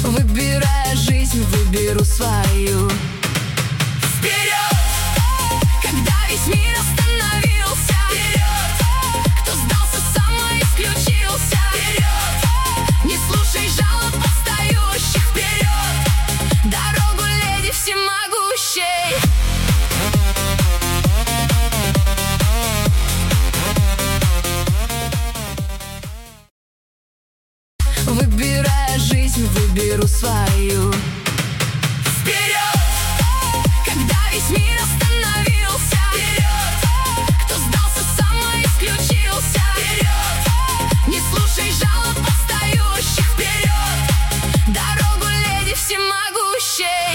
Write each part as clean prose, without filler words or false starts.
Выбирая жизнь, выберу свою. Вперед! Когда весь мир остановился, вперед! Кто сдался, самоисключился, вперед! Не слушай жалоб отстающих, вперед! Дорогу леди всемогущей. Выбирая жизнь, выберу свою. Вперед! Когда весь мир остановился, вперед! Кто сдался, самоисключился, вперед! Не слушай жалоб отстающих, вперед! Дорогу леди всемогущей.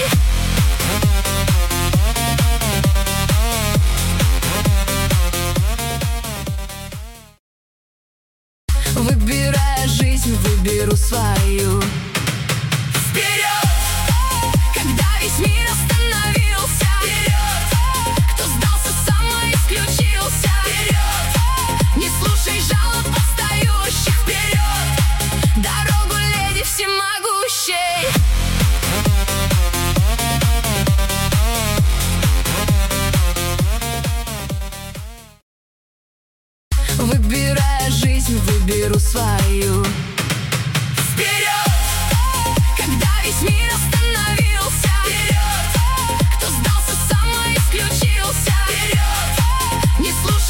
Выбирая жизнь, выберу свою. Вперед! Когда весь мир остановился, вперед! Кто сдался, самоисключился, вперед! Не слушай жалоб отстающих, вперед! Дорогу леди всемогущей. Выбирая жизнь, выберу свою.